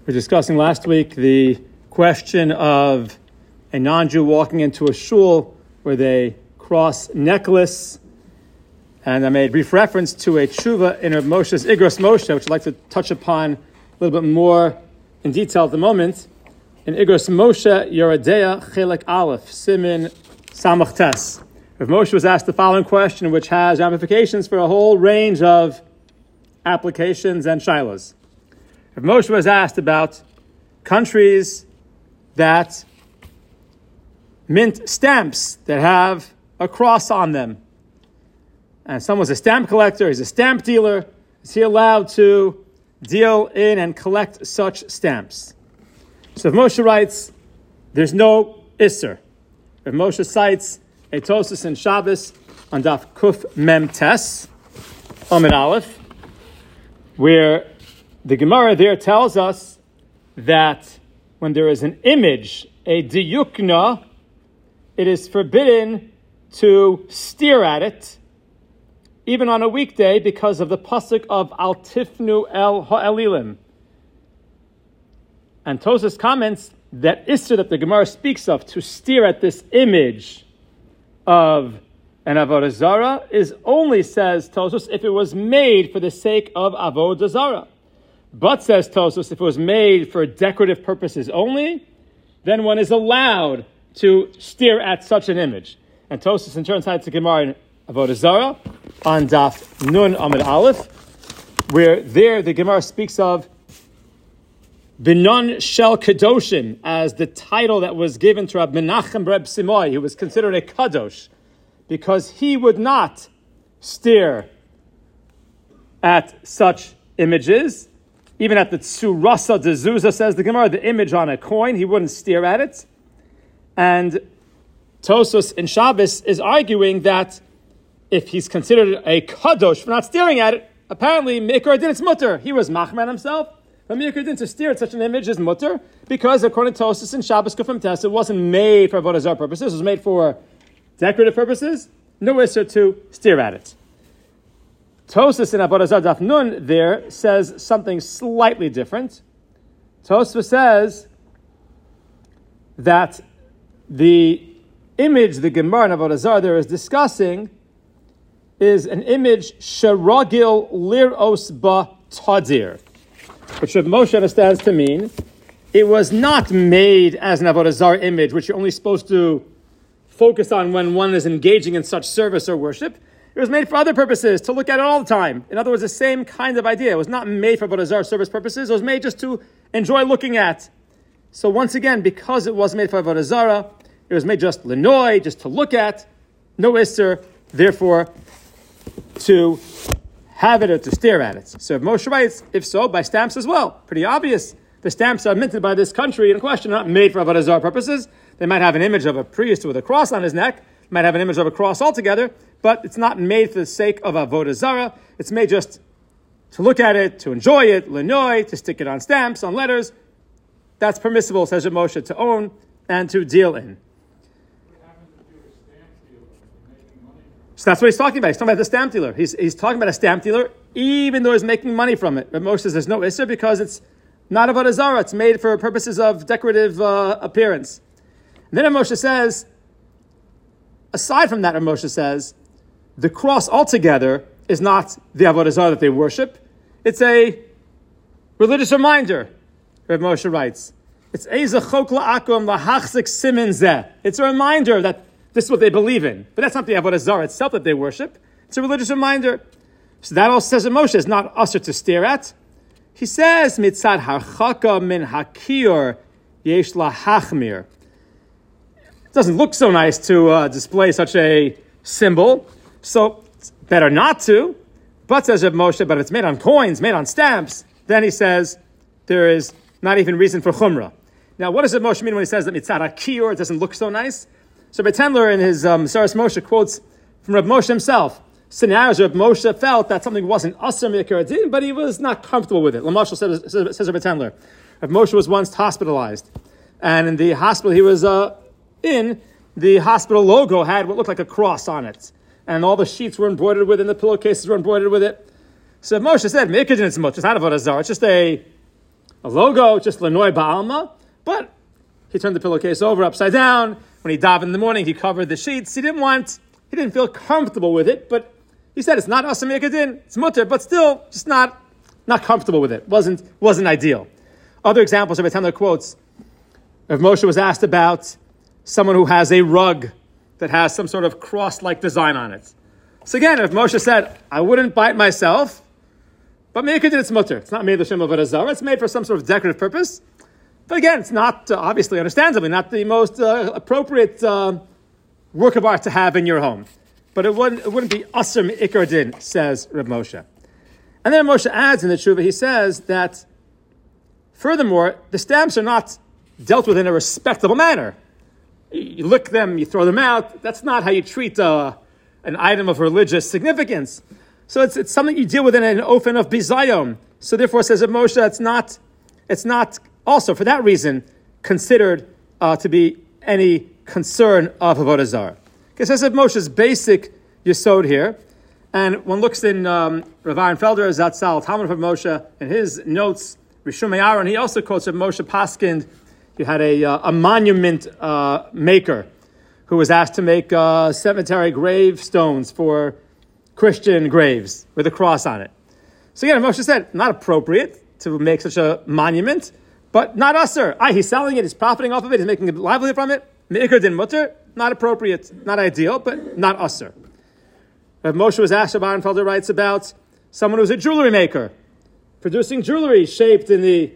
We were discussing last week the question of a non-Jew walking into a shul with a cross necklace. And I made brief reference to a tshuva in Rav Moshe's Igros Moshe, which I'd like to touch upon a little bit more in detail at the moment. In Igros Moshe, Yoredeya Chelek Aleph, Simin Samach Tes. Rav Moshe was asked the following question, which has ramifications for a whole range of applications and shilas. Rav Moshe was asked about countries that mint stamps that have a cross on them. And someone's a stamp collector, he's a stamp dealer. Is he allowed to deal in and collect such stamps? So Rav Moshe writes, there's no Isser. Rav Moshe cites a Tosfos in Shabbos on Daf Kuf Mem Tes, Amid Aleph, where the Gemara there tells us that when there is an image, a diyukna, it is forbidden to steer at it, even on a weekday, because of the pasuk of Al Tifnu El Ha'elilim. And Tosfos comments that Isser that the Gemara speaks of, to steer at this image of an Avodah Zarah, is only, says Tosfos, if it was made for the sake of Avodah Zarah. But, says Tosfos, if it was made for decorative purposes only, then one is allowed to steer at such an image. And Tosfos in turn cites the Gemara in Avodah Zarah on Daf Nun Amid Aleph, where there the Gemara speaks of Binon Shel Kadoshim as the title that was given to Rab Menachem Reb Simoi, who was considered a Kadosh, because he would not steer at such images. Even at the Tsurasa de Zuzah, says the Gemara, the image on a coin, he wouldn't steer at it. And Tosfos in Shabbos is arguing that if he's considered a kadosh for not steering at it, apparently Mikra Din, it's mutter. He was machman himself, but Mikra Din to steer at such an image is mutter, because according to Tosfos in Shabbos Kufim Tes, it wasn't made for Avodah Zarah purposes, it was made for decorative purposes, no isser to steer at it. Tosfos in Avodah Zarah Daf Nun there says something slightly different. Tosfos says that the image the Gemara in Avodah Zarah there is discussing is an image sheragil liros ba tadir, which Rav Moshe understands to mean it was not made as an Avodah Zarah image, which you're only supposed to focus on when one is engaging in such service or worship. It was made for other purposes, to look at it all the time. In other words, the same kind of idea. It was not made for Avodah Zarah service purposes. It was made just to enjoy looking at. So once again, because it wasn't made for Avodah Zarah, it was made just lenoi, just to look at, no isser, therefore, to have it or to stare at it. So Moshe writes, if so, by stamps as well. Pretty obvious. The stamps are minted by this country in question, not made for Avodah Zarah purposes. They might have an image of a priest with a cross on his neck, might have an image of a cross altogether, but it's not made for the sake of Avodah Zarah. It's made just to look at it, to enjoy it, lenoi, to stick it on stamps, on letters. That's permissible, says Rav Moshe, to own and to deal in. So that's what he's talking about. He's talking about the stamp dealer. He's talking about a stamp dealer, even though he's making money from it. Rav Moshe says there's no isser because it's not Avodah Zarah. It's made for purposes of decorative appearance. And then Rav Moshe says, aside from that, Rav Moshe says, the cross altogether is not the Avodah Zarah that they worship. It's a religious reminder, Rav Moshe writes. It's Eza Chok La'akum Lahachzik Simin Zeh. It's a reminder that this is what they believe in. But that's not the Avodah Zarah itself that they worship. It's a religious reminder. So that also says that Moshe is not usher to stare at. He says, Mitzad Harchaka Min Hakir Yesh Lahachmir. It doesn't look so nice to display such a symbol. So it's better not to. But says Rav Moshe, but if it's made on coins, made on stamps, then he says there is not even reason for chumrah. Now, what does Rav Moshe mean when he says that Mitzad Hakir, it doesn't look so nice? So Beitendler in his Saras Moshe quotes from Rav Moshe himself. Scenarios Rav Moshe felt that something wasn't asur mikra din, but he was not comfortable with it. Lamashal says Rav Beitendler. Rav Moshe was once hospitalized, and in the hospital he was in, the hospital logo had what looked like a cross on it, and all the sheets were embroidered with it, and the pillowcases were embroidered with it. So Moshe said, "Mikra din it's much. It's not Avodah Zarah. It's just a a logo, just Lanoi Ba'alma, but he turned the pillowcase over upside down. When he davened in the morning, he covered the sheets. He didn't feel comfortable with it, but he said it's not Asam Yekadin, it's mutter, but still just not comfortable with it. Wasn't ideal. Other examples of Tendler quotes. Rav Moshe was asked about someone who has a rug that has some sort of cross-like design on it. So again, Rav Moshe said, I wouldn't buy it myself, but Yekadin it's mutter. It's not made l'shem avodah zarah. It's made for some sort of decorative purpose. But again, it's not, obviously, understandably, not the most appropriate work of art to have in your home. But it wouldn't be Asr Me'ikar Din, says Rav Moshe. And then Moshe adds in the Tshuva, he says that, furthermore, the stamps are not dealt with in a respectable manner. You lick them, you throw them out. That's not how you treat an item of religious significance. So it's something you deal with in an ofen of bizayon. So therefore, says Rav Moshe, it's not also, for that reason, considered to be any concern of Avodah Zarah. Because as Rav Moshe's basic yesod here, and one looks in Rav Aaron Felder, Zatzal, Talmud of Rav Moshe, in his notes, Rishon Aaron, he also quotes Rav Moshe Paskind. You had a monument maker who was asked to make cemetery gravestones for Christian graves with a cross on it. So again, Moshe said, not appropriate to make such a monument, but not usher. He's selling it, he's profiting off of it, he's making a livelihood from it. Me'ikar din mutter, not appropriate, not ideal, but not usher. Rav Moshe was asked, Rabbi Felder writes about someone who's a jewelry maker, producing jewelry shaped in the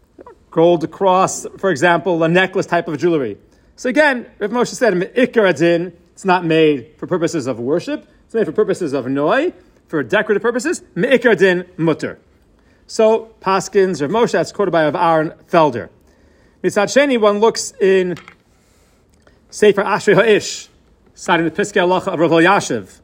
gold cross, for example, a necklace type of jewelry. So again, Rav Moshe said, Me'ikar din, it's not made for purposes of worship, it's made for purposes of noi, for decorative purposes. Me'ikar din mutter. So, Paskins, Rav Moshe, that's quoted by Rav Aaron Felder. Mitzad Sheni, one looks in Sefer Ashrei Ha'ish, citing the Piskei Halacha of Rav Elyashiv.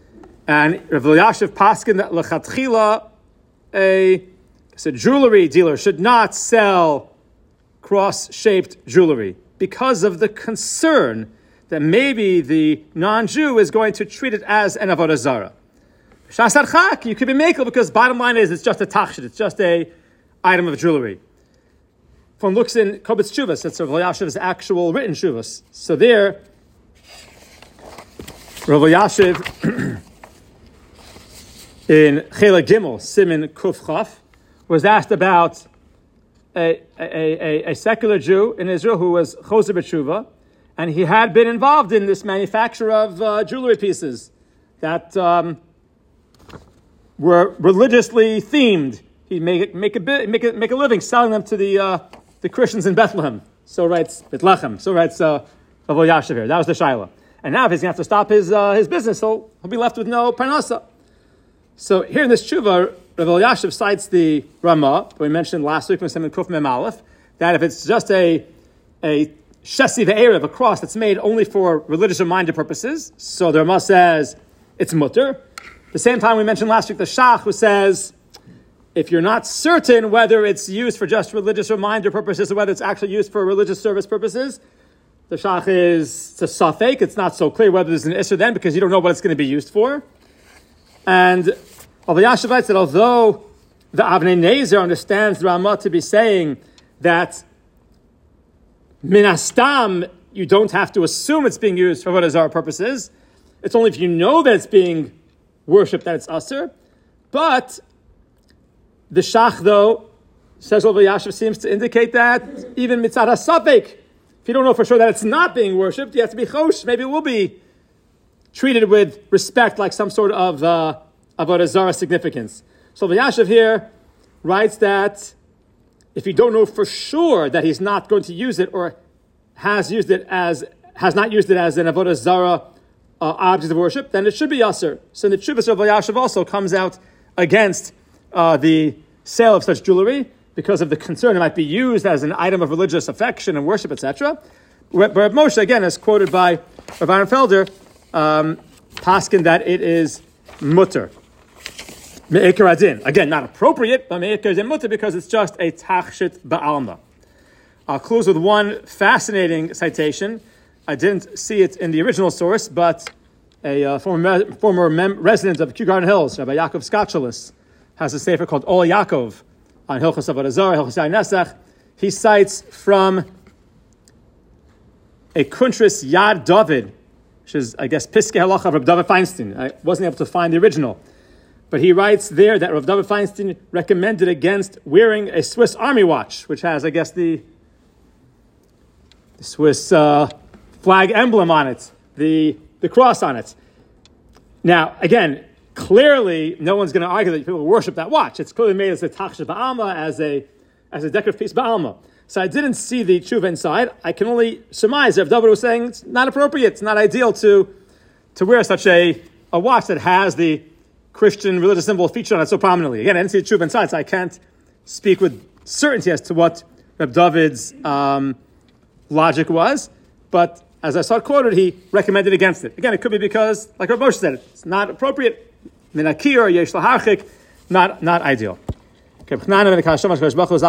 And Rav Elyashiv Paskin that L'chatchila, a jewelry dealer should not sell cross-shaped jewelry because of the concern that maybe the non-Jew is going to treat it as an avodah zarah. You could be makel because bottom line is it's just a tachshit, it's just a item of jewelry. If one looks in Kobetz Shuvas, that's Rav Elyashiv's actual written Shuvas. So there, Rav Elyashiv in Chela Gimel, Simin Kuf Chaf, was asked about a secular Jew in Israel who was Choser B'Tshuva, and he had been involved in this manufacture of jewelry pieces that were religiously themed. He'd make a living selling them to the Christians in Bethlehem. So writes Bethlehem. So writes Rav Elyashiv here. That was the Shaila. And now if he's going to have to stop his business, he'll be left with no parnasa. So here in this tshuva, Rav Elyashiv cites the Ramah that we mentioned last week from Simon Kuf Mem Aleph, that if it's just a shesi ve'erev, a cross that's made only for religious or minded purposes, so the Ramah says it's mutter. At the same time, we mentioned last week the Shach, who says if you're not certain whether it's used for just religious reminder purposes or whether it's actually used for religious service purposes, the Shach is a safek. It's not so clear whether there's an issur then because you don't know what it's going to be used for. And Rav Elyashiv writes that although the Avnei Nezer understands the Ramah to be saying that minastam, you don't have to assume it's being used for avodah zarah purposes. It's only if you know that it's being worshipped that it's asur. But the Shach, though, says Rav Elyashiv, seems to indicate that even mitzad hasafek, if you don't know for sure that it's not being worshipped, you have to be chosh. Maybe it will be treated with respect, like some sort of avodah zarah significance. So Rav Elyashiv here writes that if you don't know for sure that he's not going to use it or has not used it as an avodah zarah object of worship, then it should be asur. So the Tshuvas of Rav Elyashiv also comes out against the sale of such jewelry because of the concern it might be used as an item of religious affection and worship, etc. But Rav Moshe, again, is quoted by Rav Aaron Felder, paskin that it is mutter. Me'ikar adin. Again, not appropriate, but me'ikar adin mutter because it's just a tachshit ba'alma. I'll close with one fascinating citation. I didn't see it in the original source, but a former resident of Kew Garden Hills, Rabbi Yaakov Skatchelis, has a sefer called Ol Yaakov, on Hilchos Avodah Zarah, Hilchos Yain Nesach. He cites from a Kuntris Yad David, which is, I guess, Piskei Halacha of Rav David Feinstein. I wasn't able to find the original. But he writes there that Rav David Feinstein recommended against wearing a Swiss Army watch, which has, I guess, the Swiss flag emblem on it, the cross on it. Now, again, clearly, no one's going to argue that people worship that watch. It's clearly made as a tachshav ba'alma, as a decorative piece ba'alma. So I didn't see the tshuva inside. I can only surmise that David was saying it's not appropriate, it's not ideal to wear such a watch that has the Christian religious symbol featured on it so prominently. Again, I didn't see the tshuva inside, so I can't speak with certainty as to what Reb David's logic was. But as I saw it quoted, he recommended against it. Again, it could be because, like Rav Moshe said, it's not appropriate. Minakir or yesh laharchik, not ideal. Okay.